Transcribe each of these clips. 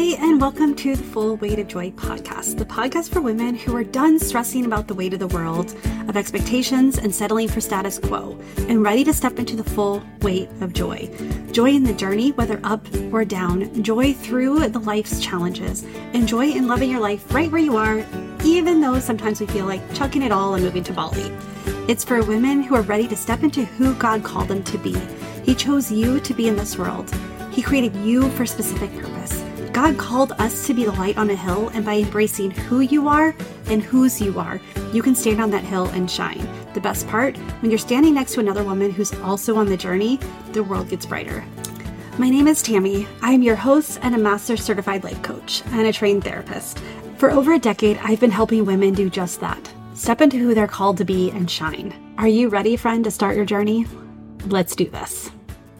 Hi, and welcome to the Full Weight of Joy podcast, the podcast for women who are done stressing about the weight of the world, of expectations and settling for status quo, and ready to step into the full weight of joy. Joy in the journey, whether up or down, joy through the life's challenges, and joy in loving your life right where you are, even though sometimes we feel like chucking it all and moving to Bali. It's for women who are ready to step into who God called them to be. He chose you to be in this world. He created you for a specific purpose. God called us to be the light on a hill, and by embracing who you are and whose you are, you can stand on that hill and shine. The best part, when you're standing next to another woman who's also on the journey, the world gets brighter. My name is Tammy. I am your host and a master certified life coach and a trained therapist. For over a decade, I've been helping women do just that. Step into who they're called to be and shine. Are you ready, friend, to start your journey? Let's do this.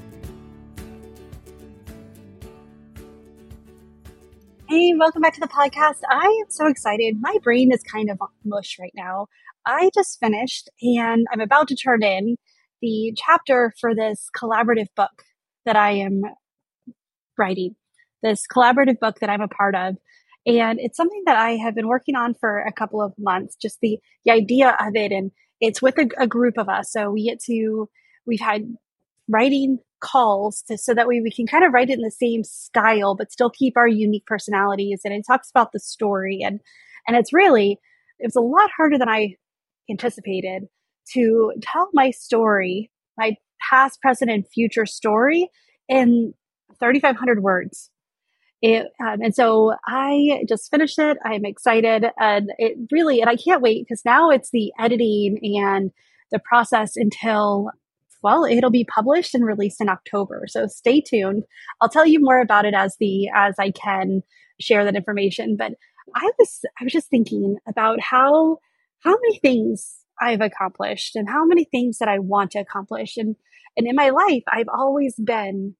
Hey, welcome back to the podcast. I am so excited. My brain is kind of mush right now. I just finished and I'm about to turn in the chapter for this collaborative book that I am writing, this collaborative book that I'm a part of. And it's something that I have been working on for a couple of months, just the idea of it. And it's with a group of us. So we've had writing calls so that way we can kind of write it in the same style, but still keep our unique personalities. And it talks about the story. And it was a lot harder than I anticipated to tell my story, my past, present, and future story in 3,500 words. And so I just finished it. I'm excited, and I can't wait because now it's the editing and the process until, well, it'll be published and released in October. So stay tuned. I'll tell you more about it as I can share that information. But I was just thinking about how many things I've accomplished and how many things that I want to accomplish. And in my life, I've always been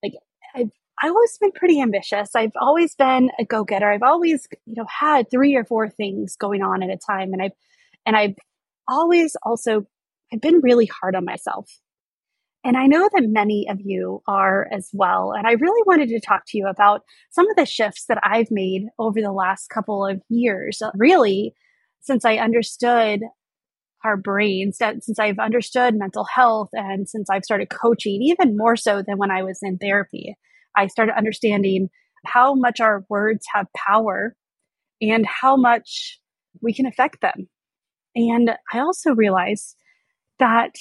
pretty ambitious. I've always been a go-getter. I've always, had 3 or 4 things going on at a time. And I've always also, I've been really hard on myself. And I know that many of you are as well. And I really wanted to talk to you about some of the shifts that I've made over the last couple of years, really, since I understood our brains, since I've understood mental health, and since I've started coaching, even more so than when I was in therapy. I started understanding how much our words have power and how much we can affect them. And I also realized that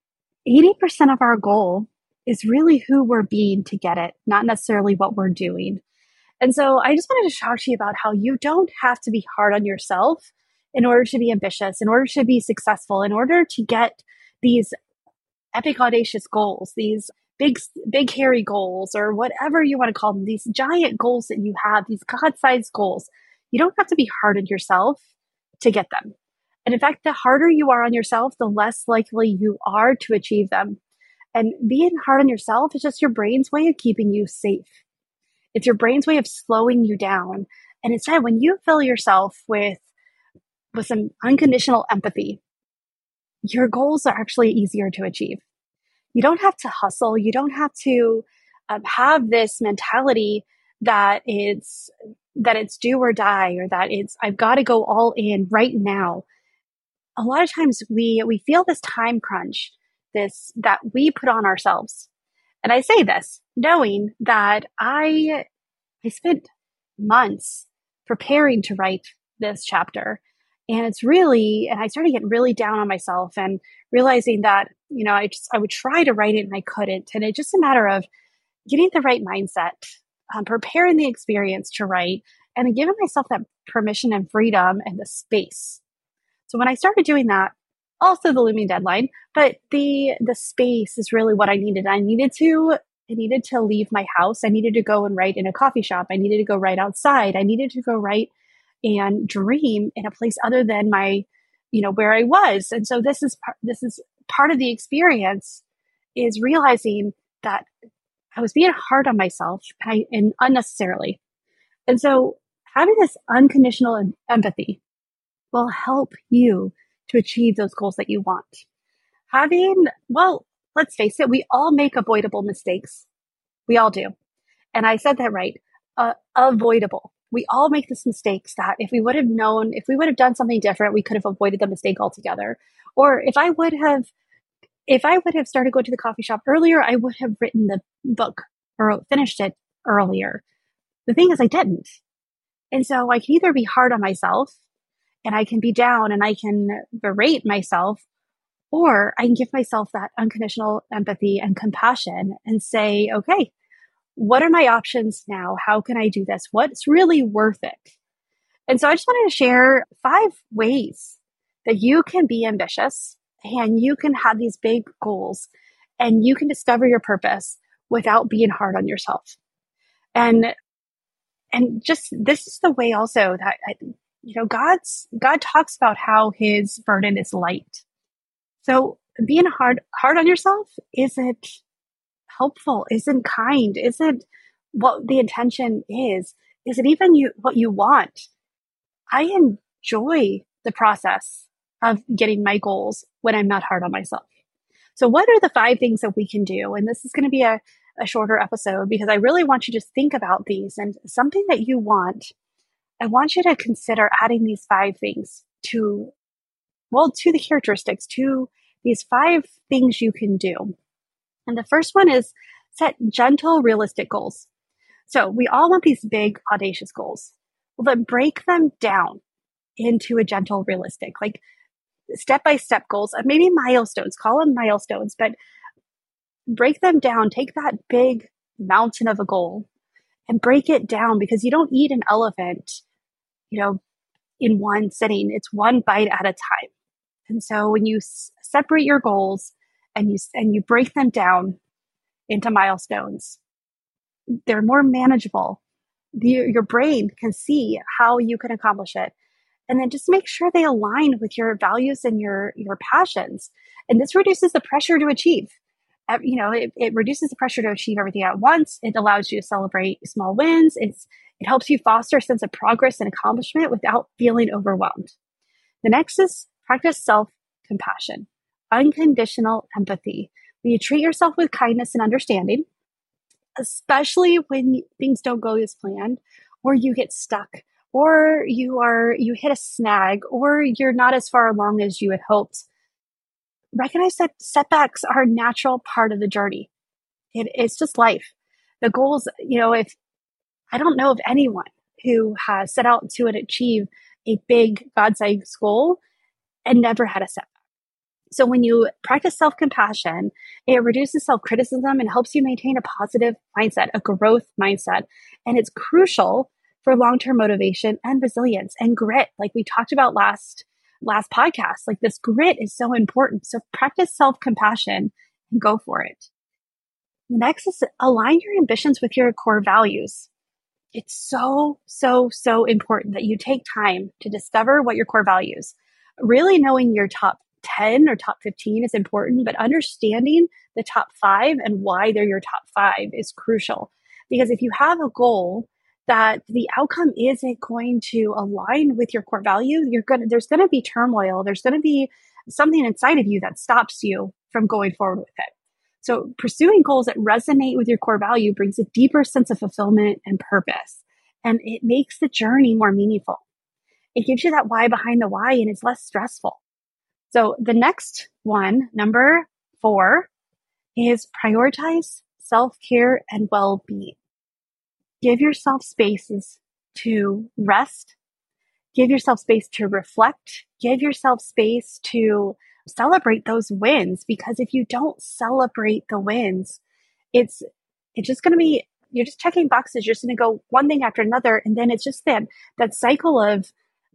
80% of our goal is really who we're being to get it, not necessarily what we're doing. And so I just wanted to talk to you about how you don't have to be hard on yourself in order to be ambitious, in order to be successful, in order to get these epic, audacious goals, these big, hairy goals, or whatever you want to call them, these giant goals that you have, these God-sized goals. You don't have to be hard on yourself to get them. And in fact, the harder you are on yourself, the less likely you are to achieve them. And being hard on yourself is just your brain's way of keeping you safe. It's your brain's way of slowing you down. And instead, when you fill yourself with some unconditional empathy, your goals are actually easier to achieve. You don't have to hustle. You don't have to have this mentality that it's do or die, or that I've got to go all in right now. A lot of times we feel this time crunch, that we put on ourselves. And I say this knowing that I spent months preparing to write this chapter. And I started getting really down on myself and realizing that, I would try to write it and I couldn't. And it's just a matter of getting the right mindset, preparing the experience to write, and then giving myself that permission and freedom and the space. So when I started doing that, also the looming deadline, but the space is really what I needed. I needed to leave my house. I needed to go and write in a coffee shop. I needed to go write outside. I needed to go write and dream in a place other than my, where I was. And so this is part of the experience, is realizing that I was being hard on myself and unnecessarily. And so having this unconditional empathy will help you to achieve those goals that you want. Let's face it, we all make avoidable mistakes. We all do. And I said that right. avoidable. We all make this mistakes that if we would have known, if we would have done something different, we could have avoided the mistake altogether. Or if I would have started going to the coffee shop earlier, I would have written the book or finished it earlier. The thing is, I didn't. And so I can either be hard on myself and I can be down and I can berate myself, or I can give myself that unconditional empathy and compassion and say, okay, what are my options now? How can I do this? What's really worth it? And so I just wanted to share 5 ways that you can be ambitious and you can have these big goals and you can discover your purpose without being hard on yourself. And just this is the way also that God talks about how his burden is light. So being hard on yourself isn't helpful, isn't kind, isn't what the intention is it even what you want. I enjoy the process of getting my goals when I'm not hard on myself. So what are the 5 things that we can do? And this is going to be a shorter episode because I really want you to think about these, and something that you want, I want you to consider adding these 5 things to the characteristics, to these 5 things you can do. And the first one is set gentle, realistic goals. So we all want these big, audacious goals. Well, then break them down into a gentle, realistic, like step-by-step goals, maybe milestones, call them milestones, but break them down. Take that big mountain of a goal and break it down, because you don't eat an elephant, in one sitting. It's one bite at a time. And so when you separate your goals and you break them down into milestones, they're more manageable. Your brain can see how you can accomplish it. And then just make sure they align with your values and your passions. And this reduces the pressure to achieve. It reduces the pressure to achieve everything at once. It allows you to celebrate small wins. It helps you foster a sense of progress and accomplishment without feeling overwhelmed. The next is practice self-compassion, unconditional empathy. When you treat yourself with kindness and understanding, especially when things don't go as planned, or you get stuck, or you hit a snag, or you're not as far along as you had hoped, recognize that setbacks are a natural part of the journey. It's just life. The goals, if I don't know of anyone who has set out to achieve a big God-sized goal and never had a setback. So when you practice self-compassion, it reduces self-criticism and helps you maintain a positive mindset, a growth mindset. And it's crucial for long-term motivation and resilience and grit, like we talked about last podcast. Like, this grit is so important. So practice self-compassion and go for it. The next is align your ambitions with your core values. It's so, so, so important that you take time to discover what your core values. Really knowing your top 10 or top 15 is important, but understanding the top 5 and why they're your top 5 is crucial. Because if you have a goal that the outcome isn't going to align with your core value, there's going to be turmoil. There's going to be something inside of you that stops you from going forward with it. So pursuing goals that resonate with your core value brings a deeper sense of fulfillment and purpose, and it makes the journey more meaningful. It gives you that why behind the why, and it's less stressful. So the next one, number 4, is prioritize self-care and well-being. Give yourself spaces to rest. Give yourself space to reflect. Give yourself space to celebrate those wins, because if you don't celebrate the wins, it's just going to be, you're just checking boxes. You're just going to go one thing after another. And then it's just that cycle of,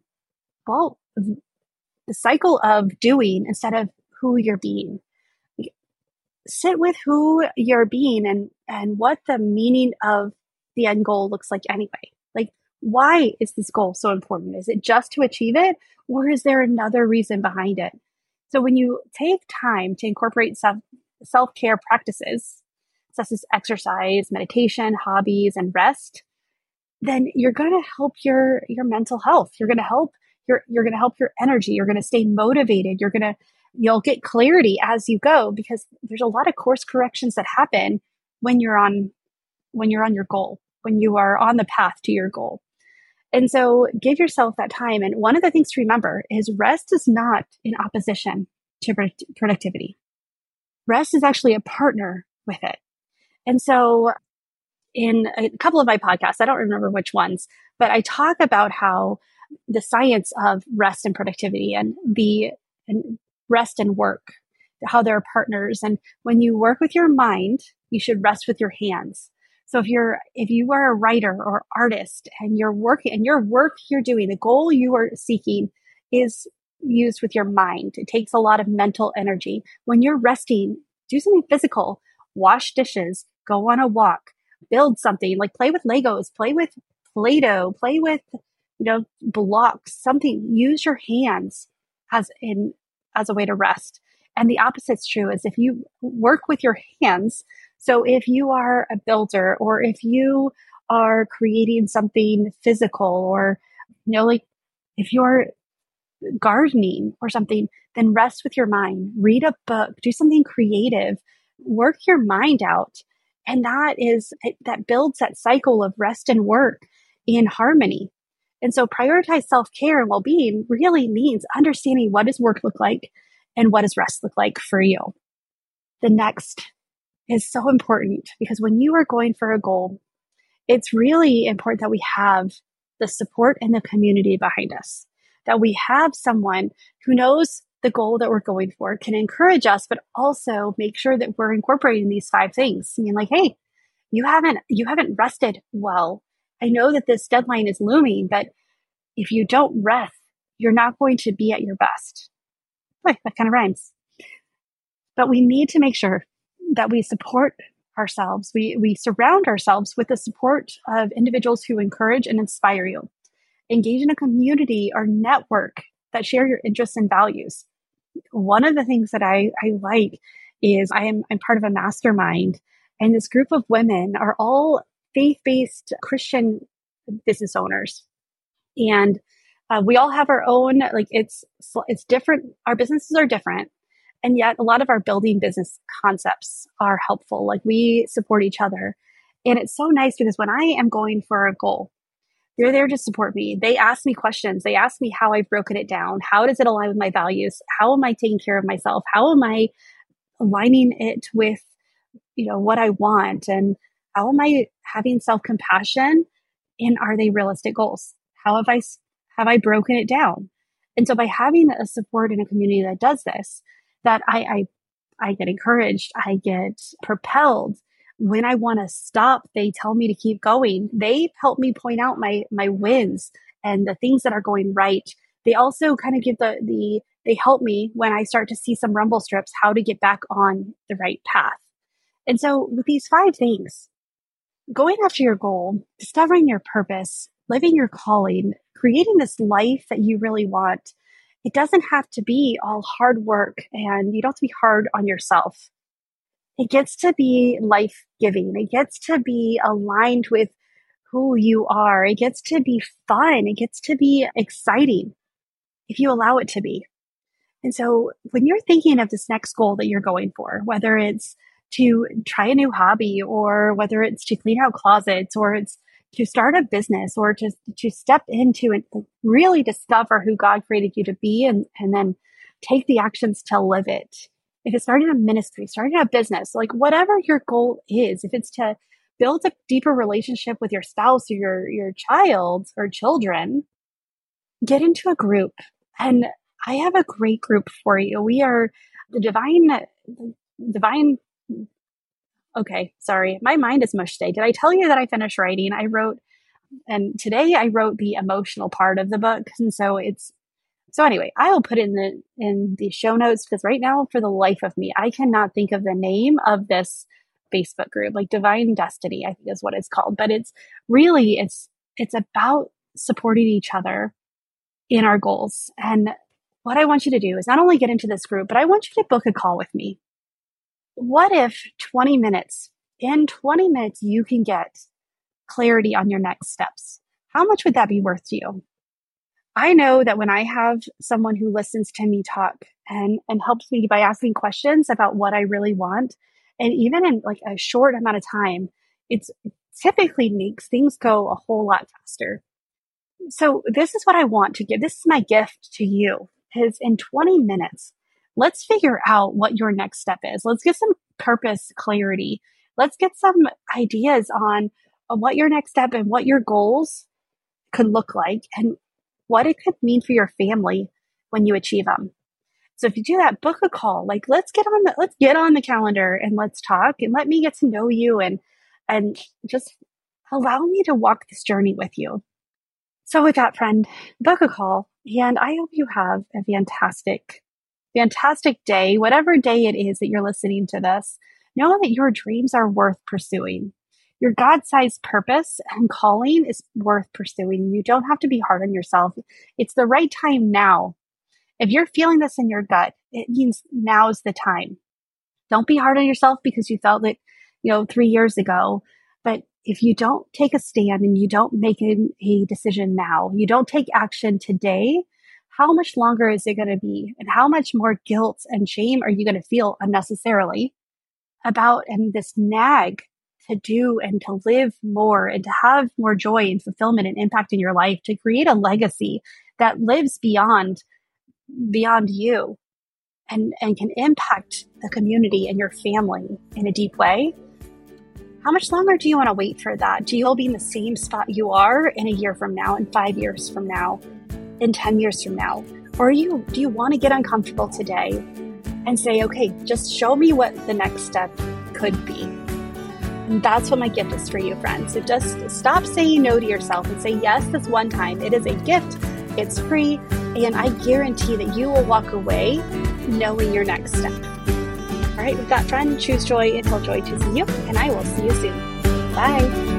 the cycle of doing instead of who you're being. Sit with who you're being and what the meaning of the end goal looks like anyway. Like, why is this goal so important? Is it just to achieve it, or is there another reason behind it? So when you take time to incorporate self-care practices, such as exercise, meditation, hobbies, and rest, then you're going to help your mental health. You're going to help your energy. You're going to stay motivated. You'll get clarity as you go, because there's a lot of course corrections that happen when you're on your goal, when you are on the path to your goal. And so give yourself that time. And one of the things to remember is rest is not in opposition to productivity. Rest is actually a partner with it. And so in a couple of my podcasts, I don't remember which ones, but I talk about how the science of rest and productivity and rest and work, how they're partners. And when you work with your mind, you should rest with your hands. So if you are a writer or artist and you're working and your work you're doing, the goal you are seeking is used with your mind. It takes a lot of mental energy. When you're resting, do something physical, wash dishes, go on a walk, build something, like play with Legos, play with Play-Doh, play with, blocks, something. Use your hands as a way to rest. And the opposite's true is if you work with your hands. So if you are a builder or if you are creating something physical or, like if you're gardening or something, then rest with your mind, read a book, do something creative, work your mind out. And that builds that cycle of rest and work in harmony. And so prioritize self-care and well-being really means understanding what does work look like and what does rest look like for you. The next is so important because when you are going for a goal, it's really important that we have the support and the community behind us, that we have someone who knows the goal that we're going for, can encourage us, but also make sure that we're incorporating these 5 things. I mean, like, hey, you haven't rested well. I know that this deadline is looming, but if you don't rest, you're not going to be at your best. Boy, that kind of rhymes. But we need to make sure that we support ourselves. We surround ourselves with the support of individuals who encourage and inspire you. Engage in a community or network that share your interests and values. One of the things that I like is I'm part of a mastermind, and this group of women are all faith-based Christian business owners. And we all have our own, like it's different. Our businesses are different. And yet a lot of our building business concepts are helpful. Like we support each other. And it's so nice because when I am going for a goal, they're there to support me. They ask me questions. They ask me how I've broken it down. How does it align with my values? How am I taking care of myself? How am I aligning it with, what I want? And how am I having self-compassion? And are they realistic goals? How have I broken it down? And so by having a support in a community that does this, that I get encouraged, I get propelled. When I want to stop, they tell me to keep going. They help me point out my wins and the things that are going right. They also kind of give they help me when I start to see some rumble strips, how to get back on the right path. And so with these 5 things, going after your goal, discovering your purpose, living your calling, creating this life that you really want, it doesn't have to be all hard work and you don't have to be hard on yourself. It gets to be life-giving. It gets to be aligned with who you are. It gets to be fun. It gets to be exciting if you allow it to be. And so when you're thinking of this next goal that you're going for, whether it's to try a new hobby or whether it's to clean out closets or it's to start a business or to step into and really discover who God created you to be and then take the actions to live it. If it's starting a ministry, starting a business, like whatever your goal is, if it's to build a deeper relationship with your spouse or your child or children, get into a group. And I have a great group for you. We are the divine. Okay, sorry. My mind is mush today. Did I tell you that I finished writing? And today I wrote the emotional part of the book. And so anyway, I'll put it in the show notes because right now, for the life of me, I cannot think of the name of this Facebook group, like Divine Destiny, I think is what it's called. But it's really, it's about supporting each other in our goals. And what I want you to do is not only get into this group, but I want you to book a call with me. What if in 20 minutes, you can get clarity on your next steps? How much would that be worth to you? I know that when I have someone who listens to me talk and helps me by asking questions about what I really want, and even in like a short amount of time, it's typically makes things go a whole lot faster. So this is what I want to give. This is my gift to you is in 20 minutes, let's figure out what your next step is. Let's get some purpose clarity. Let's get some ideas on what your next step and what your goals could look like and what it could mean for your family when you achieve them. So if you do that, book a call. Like let's get on the calendar and let's talk and let me get to know you and just allow me to walk this journey with you. So with that, friend, book a call, and I hope you have a fantastic, fantastic day, whatever day it is that you're listening to this. Know that your dreams are worth pursuing. Your God-sized purpose and calling is worth pursuing. You don't have to be hard on yourself. It's the right time now. If you're feeling this in your gut, it means now's the time. Don't be hard on yourself because you felt it, 3 years ago. But if you don't take a stand and you don't make a decision now, you don't take action today, how much longer is it going to be? And how much more guilt and shame are you going to feel unnecessarily about and this nag to do and to live more and to have more joy and fulfillment and impact in your life, to create a legacy that lives beyond you and can impact the community and your family in a deep way? How much longer do you want to wait for that? Do you all be in the same spot you are in a year from now, in 5 years from now, in 10 years from now? Or do you want to get uncomfortable today and say, okay, just show me what the next step could be? And that's what my gift is for you, friends. So just stop saying no to yourself and say yes this one time. It is a gift. It's free. And I guarantee that you will walk away knowing your next step. All right, with that, friend, choose joy until joy chooses you, and I will see you soon. Bye.